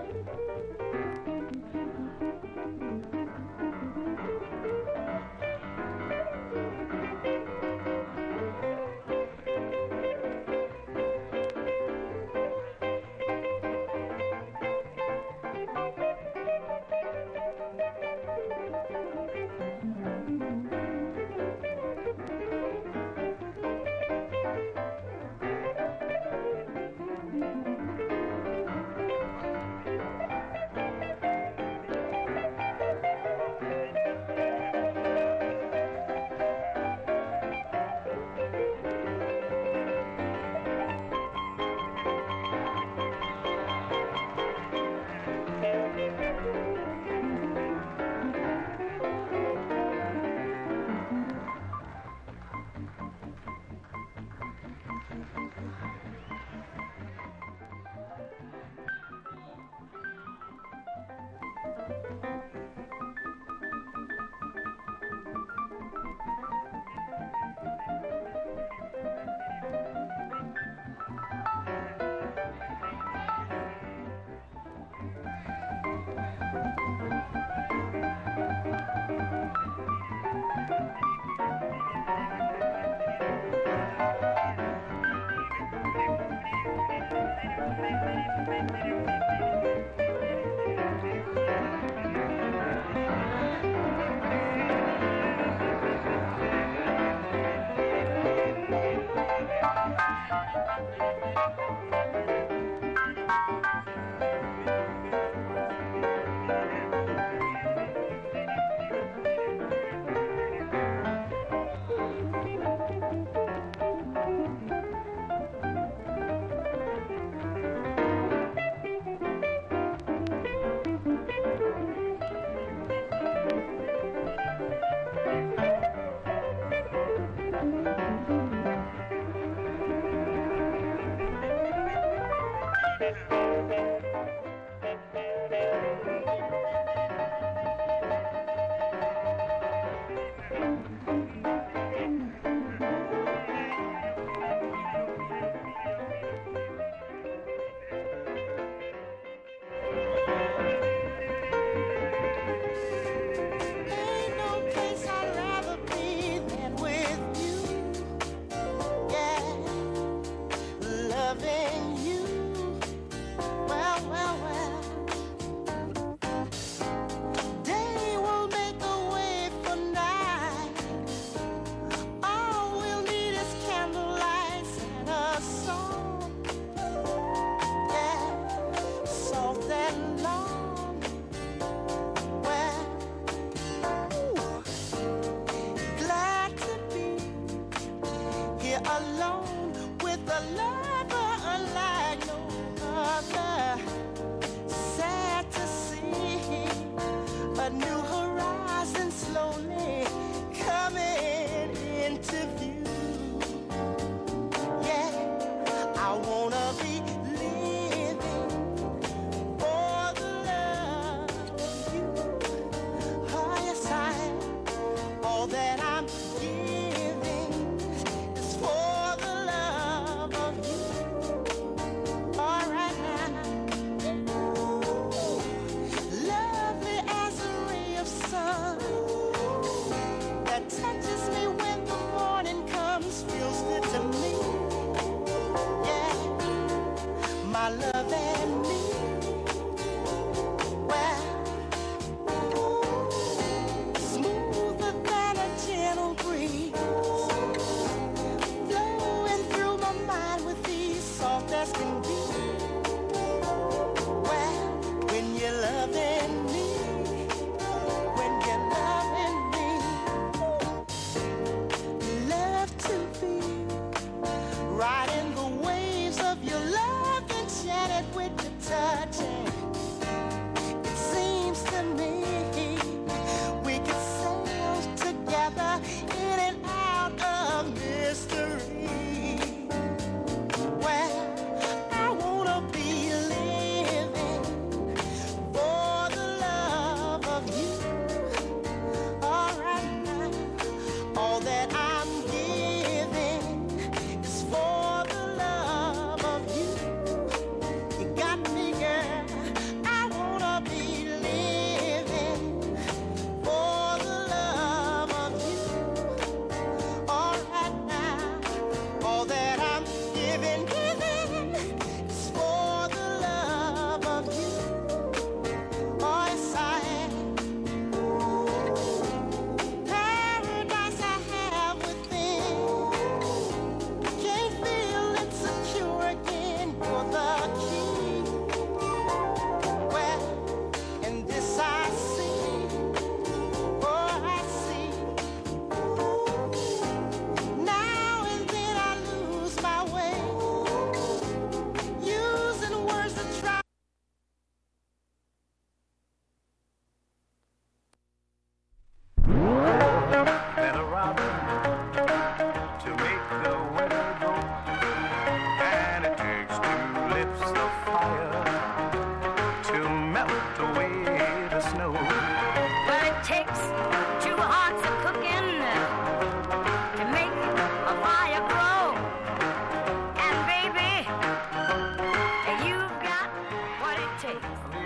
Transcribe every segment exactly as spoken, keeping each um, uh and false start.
All that I'm giving is for the love.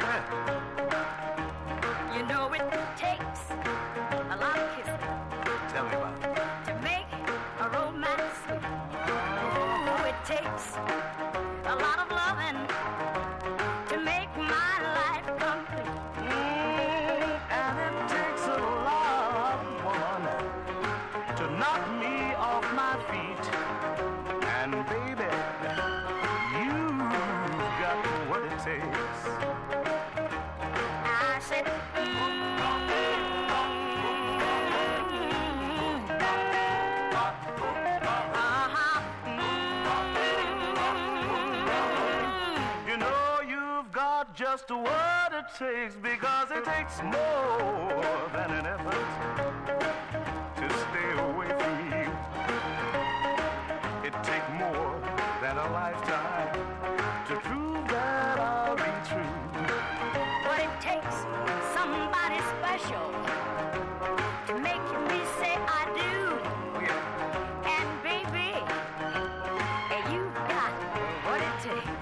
You know it takes a lot of kissing. Tell me about it. To make a romance sweet. Ooh, it takes a lot of loving to make my life complete. Mm, and it takes a lot, woman, to knock me off my feet. And baby, you've got what it takes. I said, just what it takes, because it takes more than an effort to stay away from you. It takes more than a lifetime to prove that I'll be true. But it takes somebody special to make me say I do. Yeah. And baby, you got what it takes.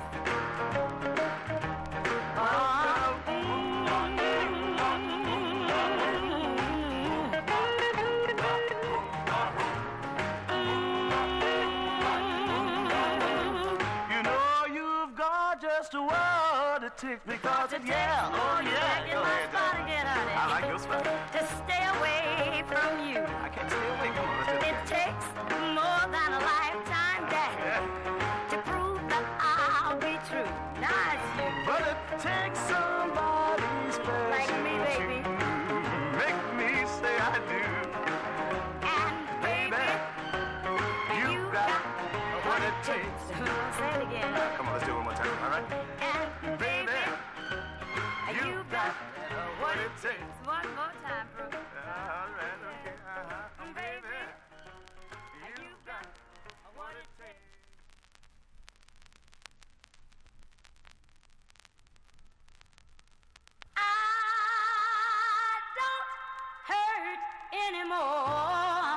Just what it takes, because it, yeah, oh yeah, go ahead, spot again, honey. I like your spot. To stay away from you. I can't stay away, come on, let's do it. It takes more than a lifetime, Daddy, yeah, to prove that I'll be true. Now it's you. But it takes somebody special like me, baby, to make me say I do. And baby, you, you got, got what it takes. Say it again. Uh, come on, let's do it one more time, all right? And baby, you, you got, got what it takes. One more time, bro. All right, okay, uh-huh. And baby, you, you got what it takes. I don't hurt anymore.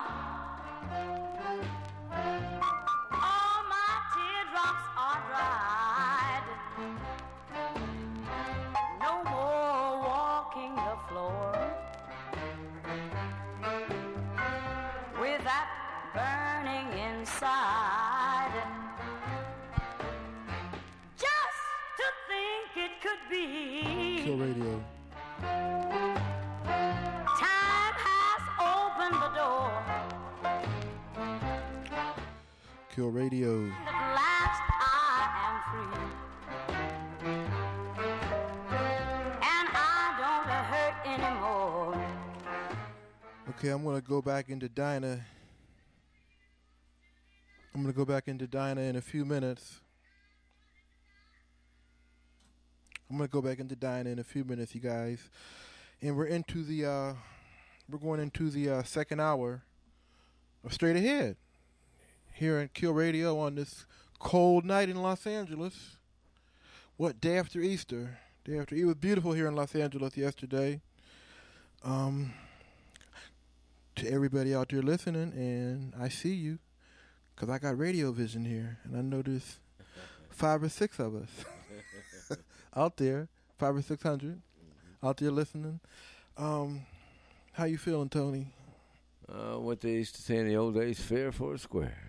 All my teardrops are dried. No more walking the floor with that burning inside. Just to think it could be. Kill Radio. Time has opened the door. Kill Radio. At last I am free. And I don't hurt anymore. Okay, I'm going to go back into Dinah. I'm going to go back into Dinah in a few minutes. I'm going to go back into Dinah in a few minutes, you guys. And we're into the, uh, we're going into the uh, second hour of Straight Ahead here in Kill Radio on this cold night in Los Angeles. What, day after Easter? Day after, it was beautiful here in Los Angeles yesterday. Um, to everybody out there listening, and I see you, because I got radio vision here, and I know there's five or six of us out there, five or six hundred mm-hmm. out there listening. Um, how you feeling, Tony? Uh, what they used to say in the old days, fair for a square.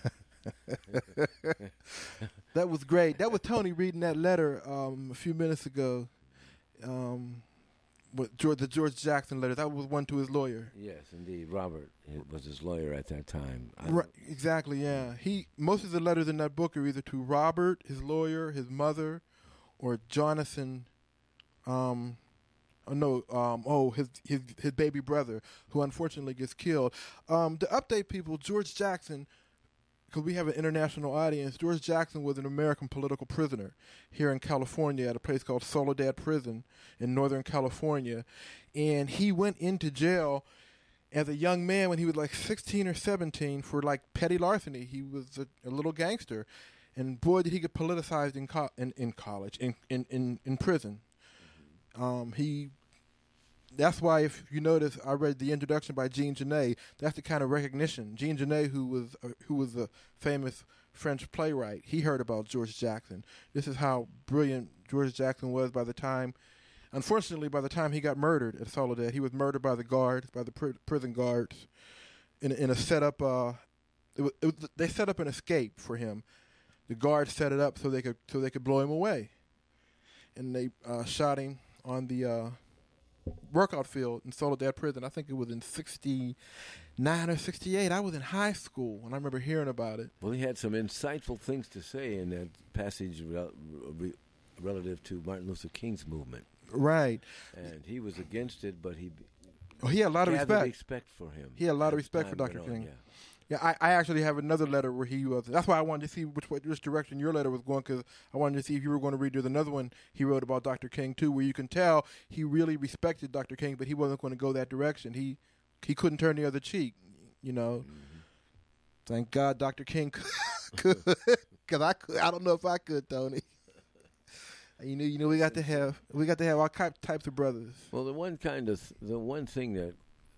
That was great. That was Tony reading that letter um, a few minutes ago. Um, what George, the George Jackson letter. That was one to his lawyer. Yes, indeed. Robert was his lawyer at that time. Right, exactly. Yeah. He most of the letters in that book are either to Robert, his lawyer, his mother, or Jonathan. Um, oh no. Um, oh, his his his baby brother, who unfortunately gets killed. Um, to update people, George Jackson. Because we have an international audience, George Jackson was an American political prisoner here in California at a place called Soledad Prison in Northern California. And he went into jail as a young man when he was like sixteen or seventeen for like petty larceny. He was a, a little gangster. And boy, did he get politicized in co- in, in college, in, in, in, in prison. Um, he... That's why, if you notice, I read the introduction by Jean Genet. That's the kind of recognition. Jean Genet, who was uh, who was a famous French playwright. He heard about George Jackson. This is how brilliant George Jackson was by the time, unfortunately, by the time he got murdered at Soledad. He was murdered by the guards, by the pr- prison guards, in, in a setup. Uh, it was, it was, they set up an escape for him. The guards set it up so they could so they could blow him away, and they uh, shot him on the uh, workout field in Soledad Prison. I think it was in sixty-nine or sixty-eight. I was in high school, and I remember hearing about it. Well, he had some insightful things to say in that passage rel- re- relative to Martin Luther King's movement. Right. And he was against it, but he Oh, he had a lot of gathered respect. respect for him. He had a lot of as respect for time Doctor went on, King. yeah. Yeah, I, I actually have another letter where he was. That's why I wanted to see which way, which direction your letter was going, because I wanted to see if you were going to read. There's another one he wrote about Doctor King too, where you can tell he really respected Doctor King, but he wasn't going to go that direction. He he couldn't turn the other cheek, you know. Mm-hmm. Thank God Doctor King could, because I could. I don't know if I could, Tony. You know, you know, we got to have we got to have all types of brothers. Well, the one kind of the one thing that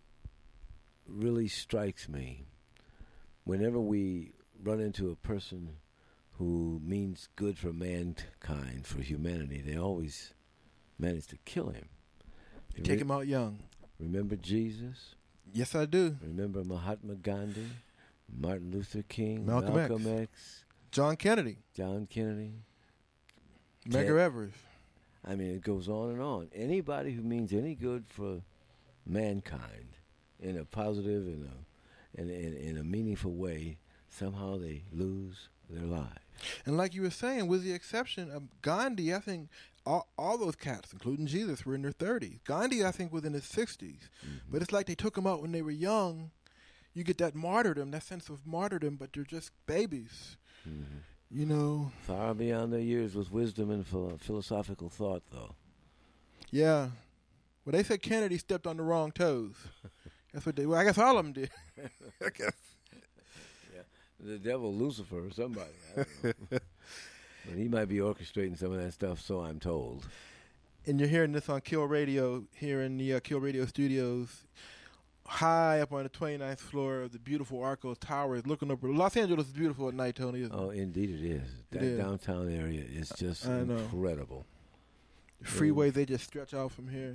really strikes me, whenever we run into a person who means good for mankind, for humanity, they always manage to kill him. You take re- him out young. Remember Jesus? Yes, I do. Remember Mahatma Gandhi, Martin Luther King, Malcolm, Malcolm X. X, John Kennedy, John Kennedy, Medgar Ted, Evers. I mean, it goes on and on. Anybody who means any good for mankind in a positive and a In, in, in a meaningful way, somehow they lose their lives. And like you were saying, with the exception of Gandhi, I think all, all those cats, including Jesus, were in their thirties. Gandhi, I think, was in his sixties. Mm-hmm. But it's like they took him out when they were young. You get that martyrdom, that sense of martyrdom, but they're just babies. Mm-hmm. You know. Far beyond their years with wisdom and philo- philosophical thought, though. Yeah. Well, they said Kennedy stepped on the wrong toes. That's what they. Well, I guess all of them did. I guess. Yeah, the devil, Lucifer, or somebody. I don't know. But he might be orchestrating some of that stuff, so I'm told. And you're hearing this on Kill Radio here in the uh, Kill Radio studios, high up on the twenty-ninth floor of the beautiful Arcos Towers, looking over. Los Angeles is beautiful at night, Tony. Isn't oh, it? Indeed, it is. That it is. Downtown area is just I know. incredible. The freeways, they just stretch out from here.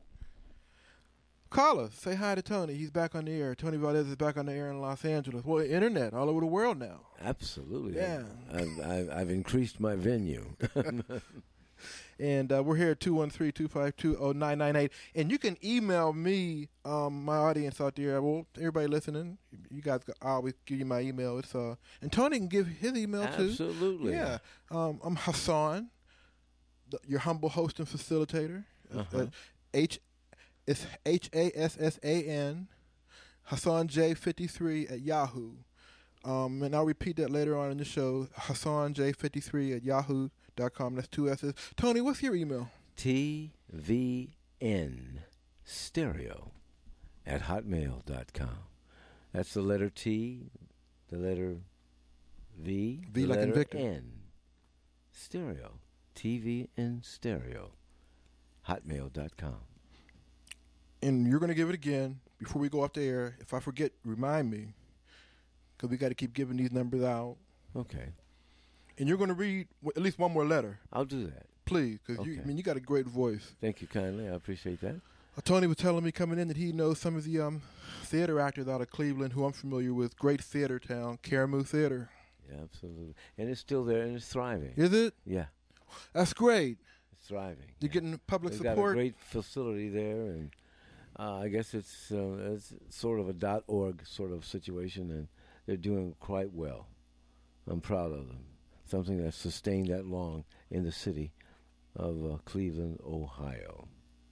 Call us. Say hi to Tony. He's back on the air. Tony Valdez is back on the air in Los Angeles. Well, internet all over the world now. Absolutely. Yeah. I've, I've, I've increased my venue. And uh, we're here at two one three, two five two, oh nine nine eight. And you can email me, um, my audience out there. Well, everybody listening, you guys, I always give you my email. It's uh, And Tony can give his email too. Absolutely. Yeah. Um, I'm Hassan, the, your humble host and facilitator. Uh-huh. Uh, H. It's H A S S A N, Hassan J fifty-three at Yahoo. Um, and I'll repeat that later on in the show, Hassan J fifty-three at yahoo dot com. That's two S's. Tony, what's your email? T V N stereo at hotmail dot com. That's the letter T, the letter V, V the like in letter Victor. N. Stereo. T V N stereo. hotmail dot com. And you're going to give it again before we go off the air. If I forget, remind me, because we got to keep giving these numbers out. Okay. And you're going to read w- at least one more letter. I'll do that. Please, because Okay. you, I mean, you got a great voice. Thank you kindly. I appreciate that. Uh, Tony was telling me coming in that he knows some of the um, theater actors out of Cleveland who I'm familiar with. Great theater town, Caramoo Theater. Yeah, absolutely. And it's still there and it's thriving. Is it? Yeah, That's great. it's thriving. You're yeah. getting public They've got a support. great facility there, and uh, I guess it's uh, it's sort of a dot org sort of situation, and they're doing quite well. I'm proud of them. Something that's sustained that long in the city of uh, Cleveland, Ohio.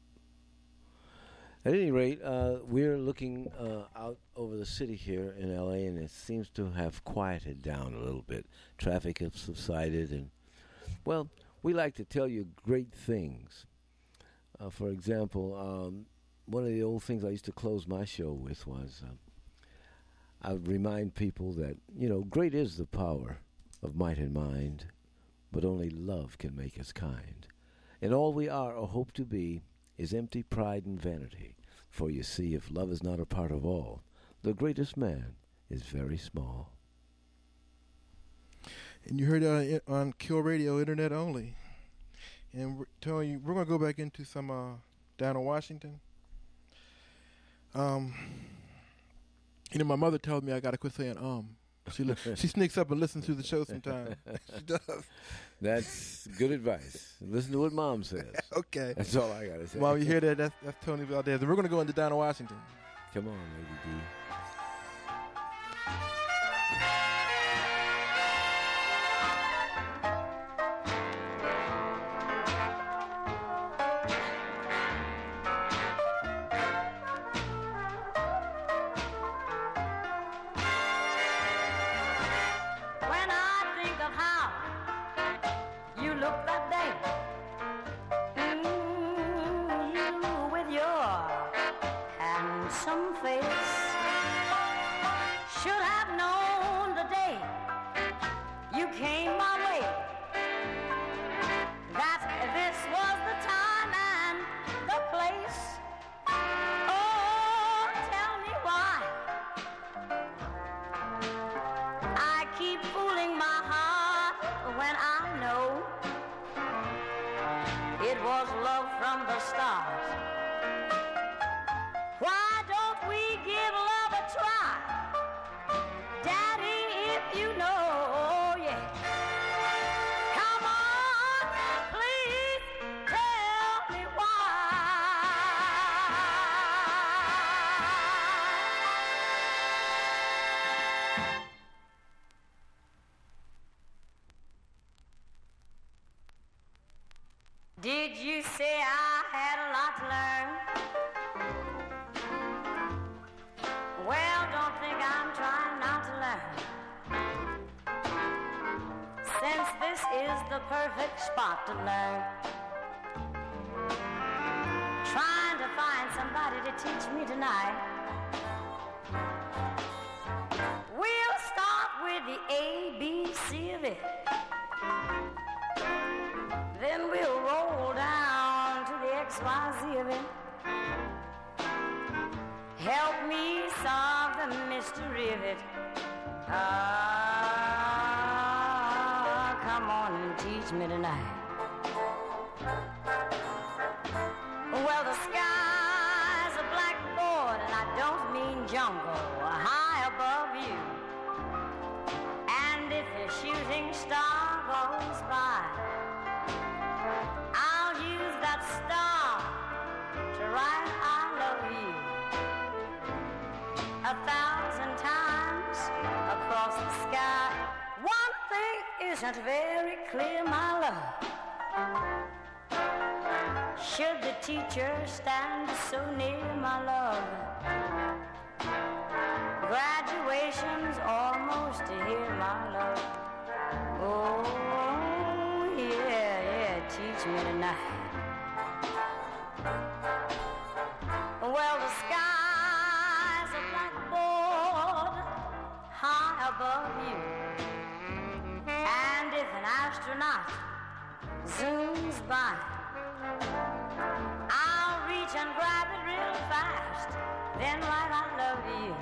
At any rate, uh, we're looking uh, out over the city here in L A, and it seems to have quieted down a little bit. Traffic has subsided, and, well, we like to tell you great things. Uh, for example, um, one of the old things I used to close my show with was uh, I would remind people that, you know, great is the power of might and mind, but only love can make us kind. And all we are or hope to be is empty pride and vanity. For you see, if love is not a part of all, the greatest man is very small. And you heard it on, on Kill Radio, internet only. And we're telling you, we're going to go back into some uh, down in Washington. Um, you know, my mother tells me I got to quit saying um. She li- she sneaks up and listens to the show sometimes. She does. That's good advice. Listen to what Mom says. Okay. That's all I got to say. Mom, you hear that? That's, that's Tony Valdez. And we're going to go into down in Washington. Come on, Lady D. When I think of how you look that day, mm, you with your handsome face, should have known the day you came my way, that this was the time and the place. Oh, tell me why I keep fooling my heart when I know it was love from the start. Why don't we give love a try, Daddy, if you know, yeah. Come on, please tell me why. Did you say I had a lot to learn? Well, don't think I'm trying not to learn, since this is the perfect spot to learn. Trying to find somebody to teach me tonight. We'll start with the A B C of it. Then we'll roll down to the X Y Z of it. Help me solve the mystery of it. Ah, come on and teach me tonight. Well, the sky's a blackboard, and I don't mean jungle, high above you. And if a shooting star goes by, I'll use that star to write I love you a thousand times across the sky. One thing isn't very clear, my love. Should the teacher stand so near, my love? Graduation's almost here, my love. Oh, yeah, yeah, teach me tonight. Well, the sky's a blackboard high above you. And if an astronaut zooms by, I'll reach and grab it real fast, then write I love you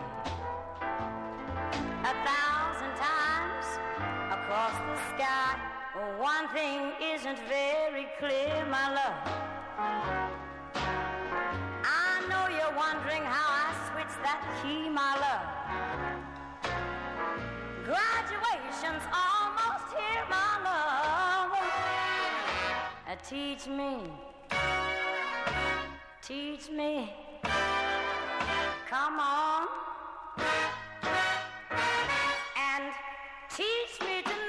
a thousand times across the sky. One thing isn't very clear, my love. I know you're wondering how I switched that key, my love. Graduation's almost here, my love. Uh, teach me, teach me, come on, and teach me tonight.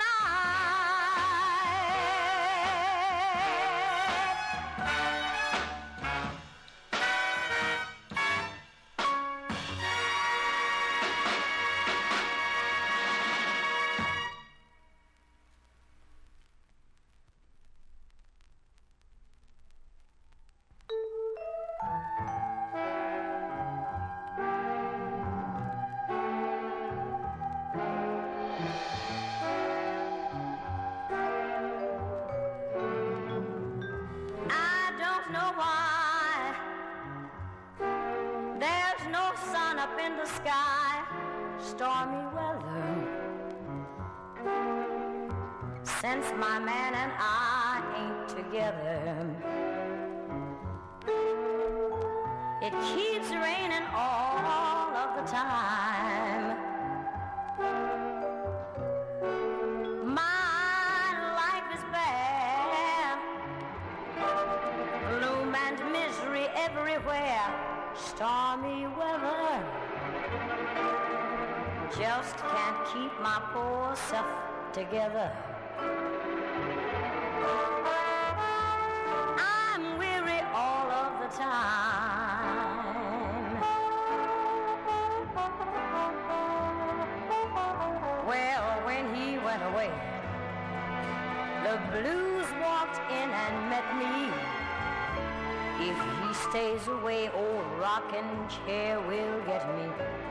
Up in the sky, stormy weather. since my man and I ain't together. It keeps raining all of the time. My life is bad, gloom and misery everywhere, stormy weather. Just can't keep my poor self together. I'm weary all of the time. Well, when he went away, the blues walked in and met me. If he stays away, old rocking chair will get me.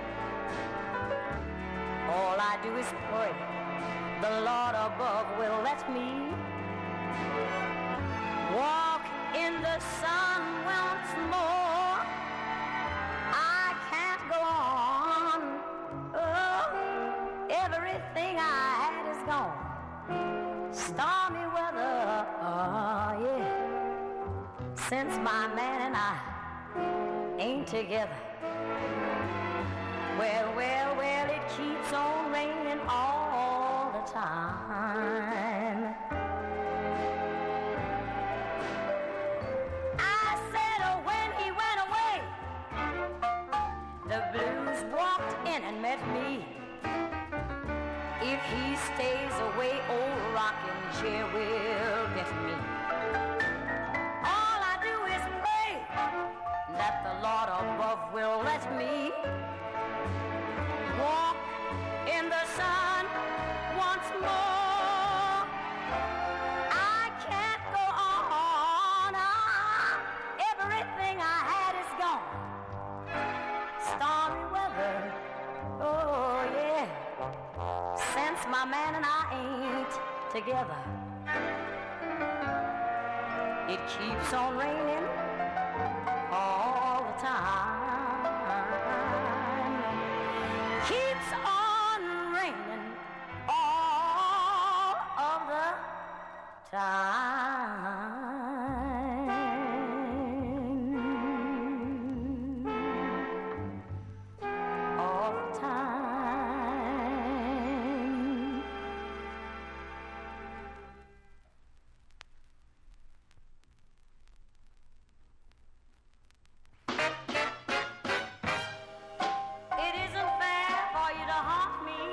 All I do is pray the Lord above will let me walk in the sun once more. I can't go on. Oh, everything I had is gone. Stormy weather, oh yeah. Since my man and I ain't together. Well, well, well, it keeps on raining all the time. I said, oh, when he went away, the blues walked in and met me. If he stays away, old rocking chair will get me. All I do is pray that the Lord above will let me walk in the sun once more. I can't go on. Ah, everything I had is gone. Stormy weather, oh yeah. Since my man and I ain't together, it keeps on raining all the time. Keeps on raining all of the time. All the time. It isn't fair for you to haunt me.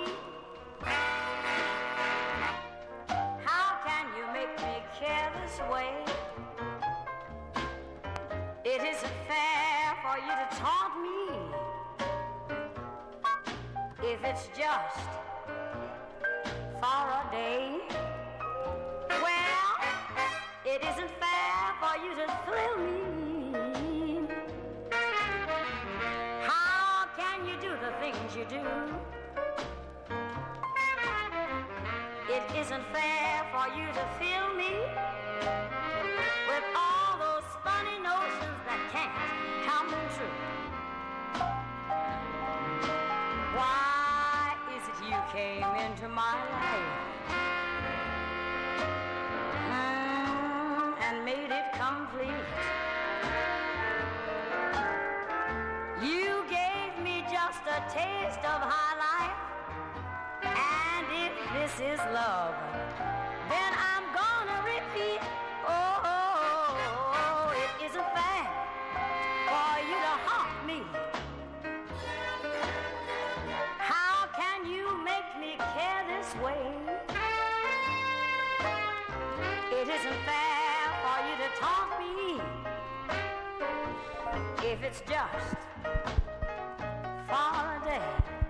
How can you make me care this way? It isn't fair for you to taunt me. If it's just for a day. Well, it isn't fair for you to thrill me. How can you do the things you do? It isn't fair for you to fill me with all those funny notions that can't come true. Why is it you came into my life mm, and made it complete? You gave me just a taste of high life, and if this is love, then I'm gonna repeat. Oh, oh, oh, it isn't fair for you to haunt me. How can you make me care this way? It isn't fair for you to taunt me. If it's just for a day.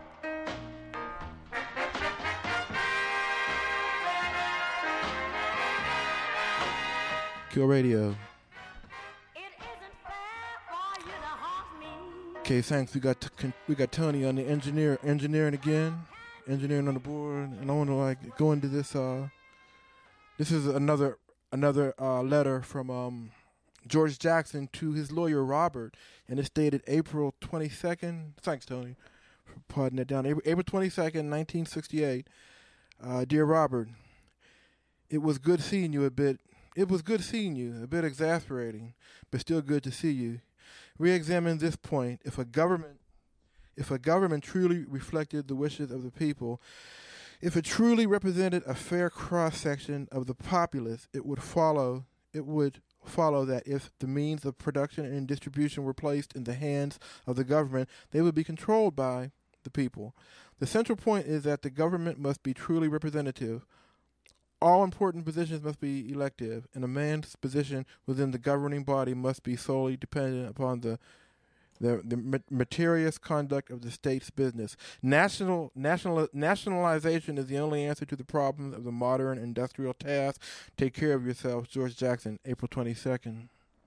Kill Radio. It isn't fair for you to haunt me. Okay, thanks. We got t- we got Tony on the engineer engineering again, engineering on the board, and I want to like go into this. Uh, this is another another uh, letter from um, George Jackson to his lawyer Robert, and it's dated April twenty second. Thanks, Tony, for putting that down. April twenty second, nineteen sixty eight. Uh, dear Robert, It was good seeing you a bit. It was good seeing you, a bit exasperating, but still good to see you. Re-examine this point. If a government, if a government truly reflected the wishes of the people, if it truly represented a fair cross-section of the populace, it would follow. It would follow that if the means of production and distribution were placed in the hands of the government, they would be controlled by the people. The central point is that the government must be truly representative. All important positions must be elective, and a man's position within the governing body must be solely dependent upon the the, the meritorious conduct of the state's business. National, national nationalization is the only answer to the problems of the modern industrial task. Take care of yourself, George Jackson, April twenty-second.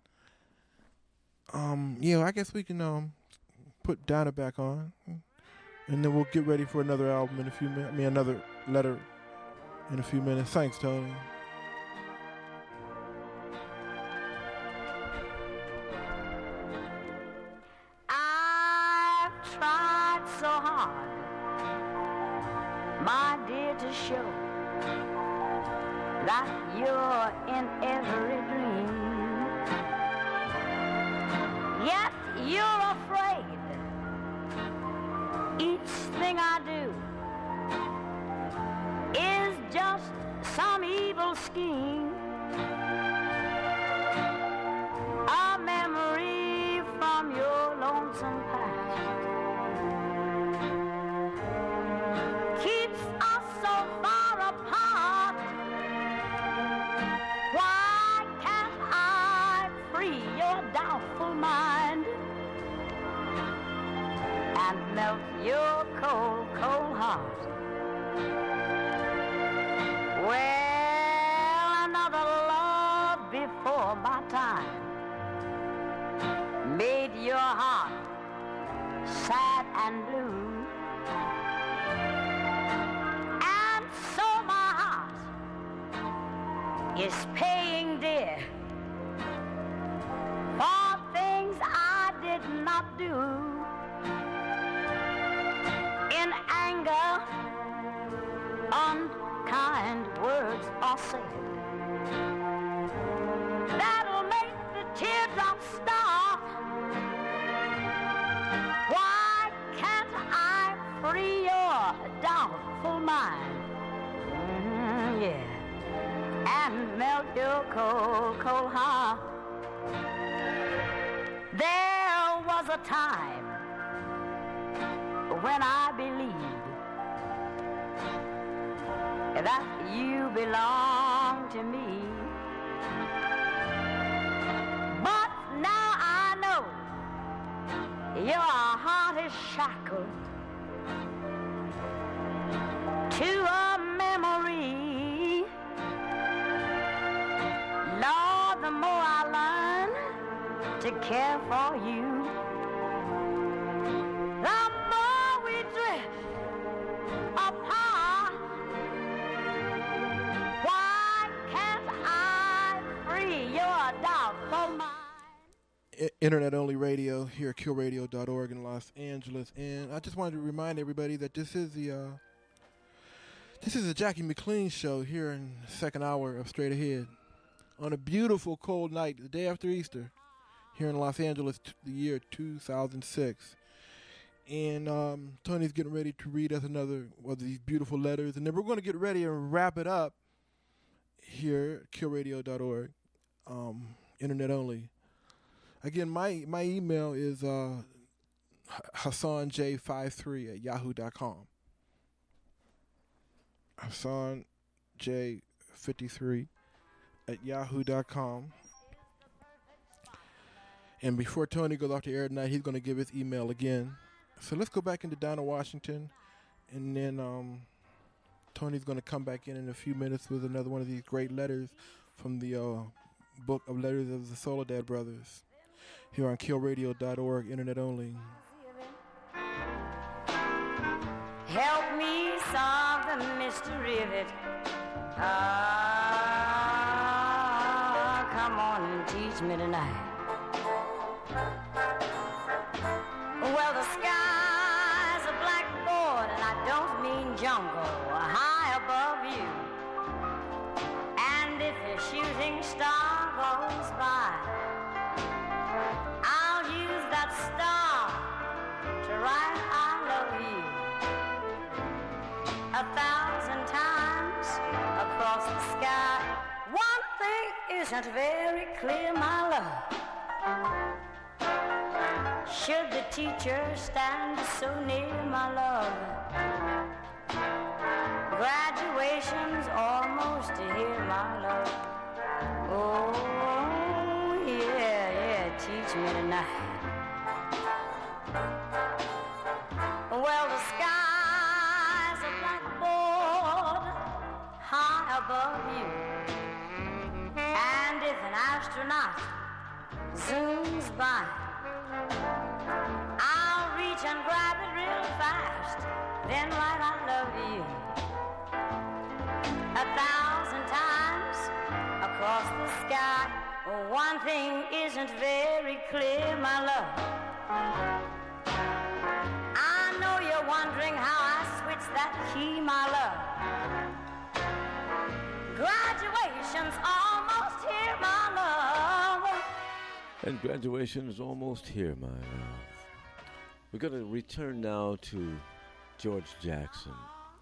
Um, yeah, I guess we can um put Dinah back on, and then we'll get ready for another album in a few minutes. I mean, another letter. In a few minutes. Thanks, Tony. I've tried so hard, my dear, to show that you're in every dream. Yet you're afraid each thing I do is just some evil scheme, a memory from your lonesome past keeps us so far apart. Why can't I free your doubtful mind and melt your cold, cold heart? Well, another love before my time made your heart sad and blue, and so my heart is paying dear for things I did not do. In anger, unkind words are said that'll make the teardrops stop. Why can't I free your doubtful mind? Mm, yeah, and melt your cold, cold heart. There was a time when I believed that you belong to me, but now I know your heart is shackled to a memory. Lord, the more I learn to care for you, the more we drift apart. Why can't I free your doubtful mind? Internet-only radio here at kill radio dot org in Los Angeles. And I just wanted to remind everybody that this is the uh, this is the Jackie McLean show here in the second hour of Straight Ahead on a beautiful cold night, the day after Easter, here in Los Angeles, t- the year two thousand six. And um, Tony's getting ready to read us another of these beautiful letters, and then we're going to get ready and wrap it up here at kill radio dot org, um, internet only. Again, my my email is uh, Hassan J fifty-three at yahoo dot com. Hassan J fifty-three at yahoo dot com. And before Tony goes off the air tonight, he's going to give his email again. So let's go back into Dinah Washington, and then um, Tony's going to come back in in a few minutes with another one of these great letters from the uh, book of letters of the Soledad Brothers here on kill radio dot org, internet only. Help me solve the mystery of it. Ah, come on and teach me tonight. Well, the sky's a blackboard, and I don't mean jungle, high above you. isn't very clear, my love. Should the teacher stand so near, my love? Graduation's almost here, my love. Oh, yeah, yeah, teach me tonight. Well, the sky's a blackboard high above you. And if an astronaut zooms by, I'll reach and grab it real fast, then write I love you a thousand times across the sky. One thing isn't very clear, my love. I know you're wondering how I switched that key, my love. Graduation's almost here, my love. And graduation is almost here, my love. We're going to return now to George Jackson.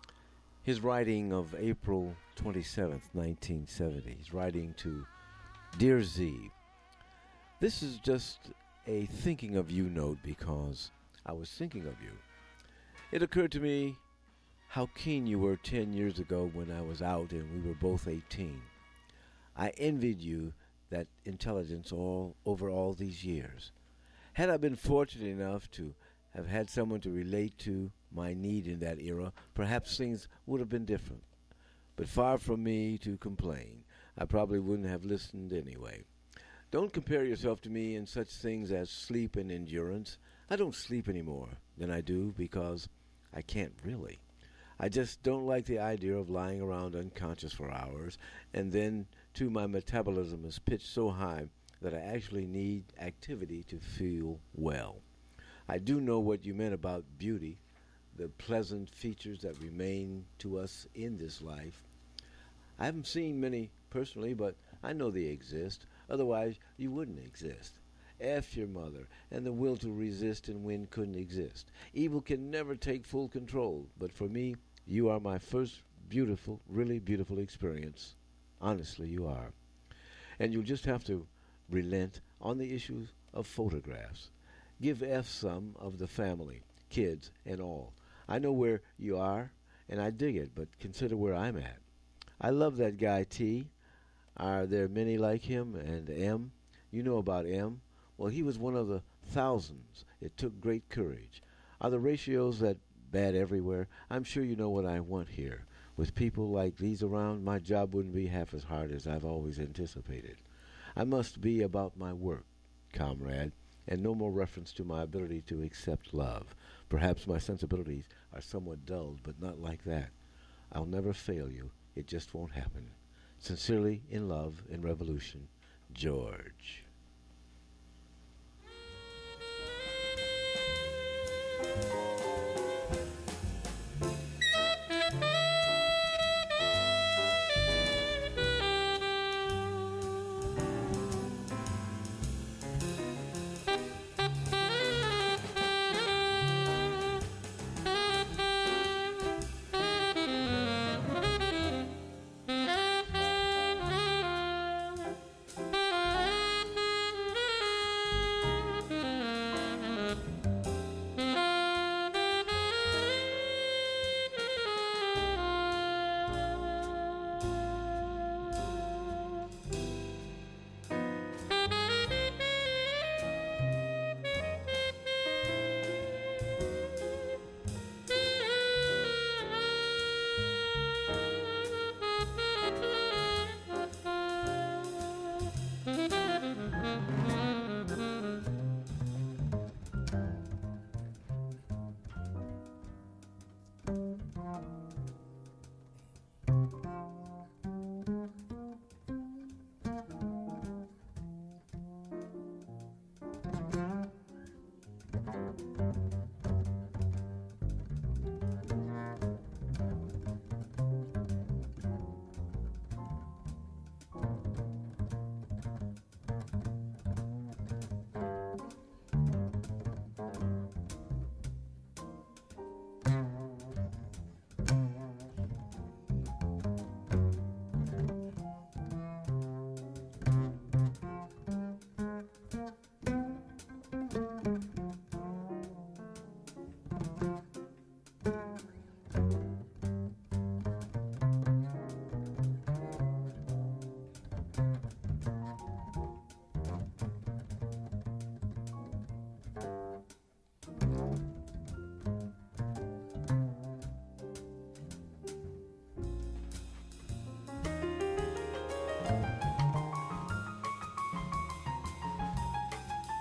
His writing of April twenty-seventh, nineteen seventy. He's writing to Dear Z. This is just a thinking of you note because I was thinking of you. It occurred to me how keen you were ten years ago when I was out and we were both eighteen. I envied you that intelligence all over all these years. Had I been fortunate enough to have had someone to relate to my need in that era, perhaps things would have been different. But far from me to complain. I probably wouldn't have listened anyway. Don't compare yourself to me in such things as sleep and endurance. I don't sleep any more than I do because I can't really. I just don't like the idea of lying around unconscious for hours, and then, too, my metabolism is pitched so high that I actually need activity to feel well. I do know what you meant about beauty, the pleasant features that remain to us in this life. I haven't seen many personally, but I know they exist. Otherwise, you wouldn't exist. F your mother, and the will to resist and win couldn't exist. Evil can never take full control, but for me, you are my first beautiful, really beautiful experience. Honestly, you are. And you'll just have to relent on the issues of photographs. Give F some of the family, kids, and all. I know where you are, and I dig it, but consider where I'm at. I love that guy, T. Are there many like him? And M? You know about M. Well, he was one of the thousands. It took great courage. Are the ratios that bad everywhere? I'm sure you know what I want here. With people like these around, my job wouldn't be half as hard as I've always anticipated. I must be about my work, comrade, and no more reference to my ability to accept love. Perhaps my sensibilities are somewhat dulled, but not like that. I'll never fail you. It just won't happen. Sincerely, in love, in revolution, George.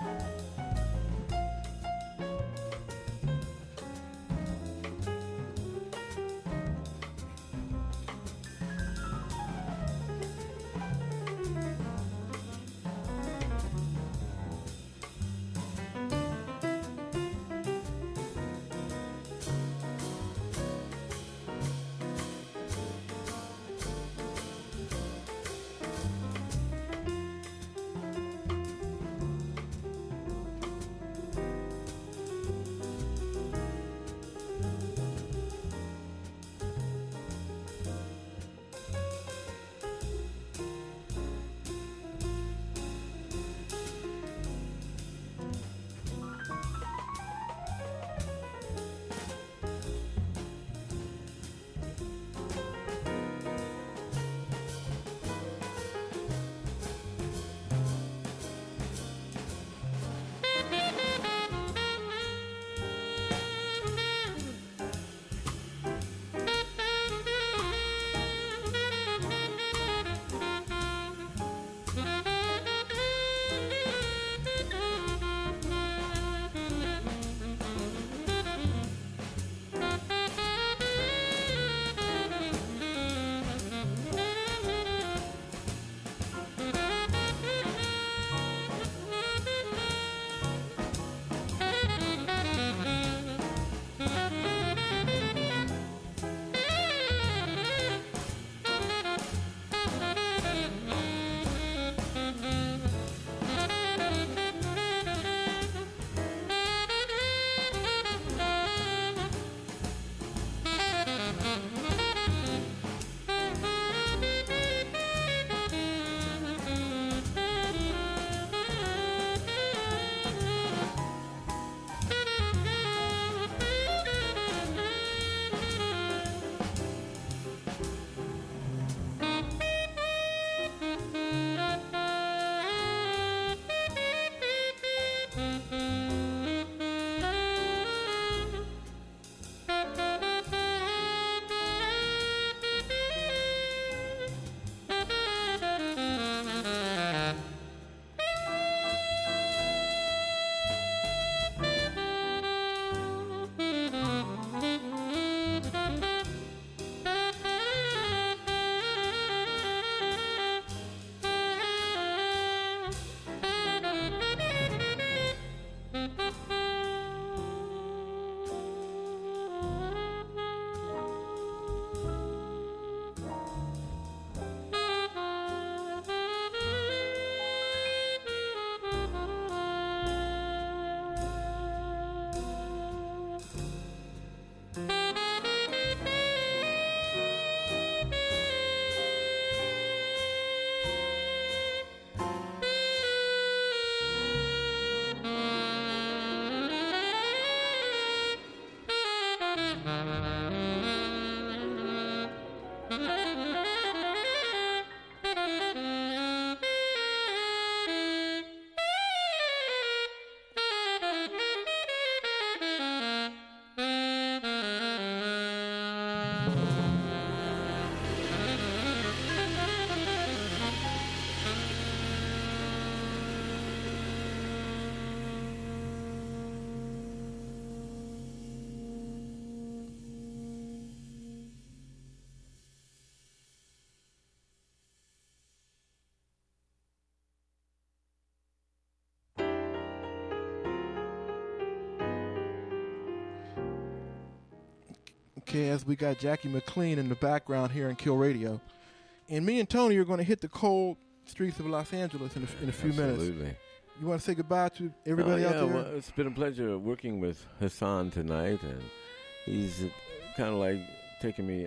Okay, as we got Jackie McLean in the background here in Kill Radio. And me and Tony are going to hit the cold streets of Los Angeles in a, in a few Absolutely. minutes. You want to say goodbye to everybody oh, out yeah, there? Well, it's been a pleasure working with Hassan tonight, and he's uh, kind of like taking me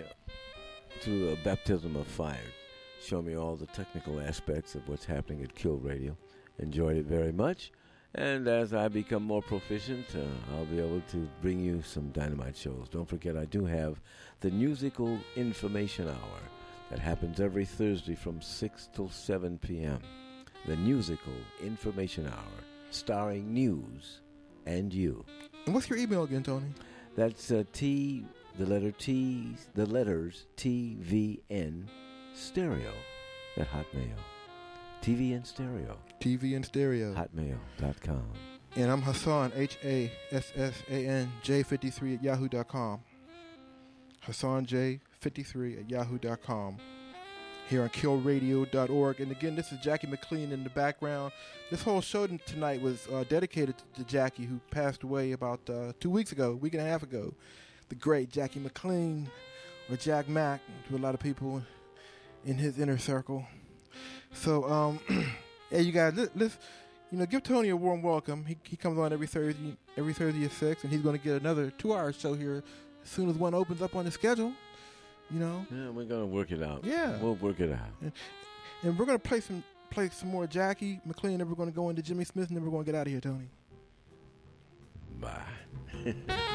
to a baptism of fire, showing me all the technical aspects of what's happening at Kill Radio. Enjoyed it very much. And as I become more proficient, uh, I'll be able to bring you some Dynamite shows. Don't forget, I do have the Musical Information Hour that happens every Thursday from six till seven p.m. The Musical Information Hour, starring news and you. And what's your email again, Tony? That's uh, T, the letter T, the letters T V N stereo at Hotmail. T V and Stereo. T V and Stereo. Hotmail dot com. And I'm Hassan, H A S S A N J fifty-three at yahoo dot com. Hassan J fifty-three at yahoo dot com. Here on kill radio dot org. And again, this is Jackie McLean in the background. This whole show tonight was uh, dedicated to Jackie, who passed away about uh, two weeks ago, a week and a half ago. The great Jackie McLean, or Jack Mack, to a lot of people in his inner circle. So, um, hey, you guys, let, let's, you know, give Tony a warm welcome. He he comes on every Thursday, every Thursday at six, and he's going to get another two-hour show here as soon as one opens up on the schedule. You know. Yeah, we're gonna work it out. Yeah, we'll work it out. And, and we're gonna play some play some more Jackie McLean. Then we're gonna go into Jimmy Smith, and then we're gonna get out of here, Tony. Bye.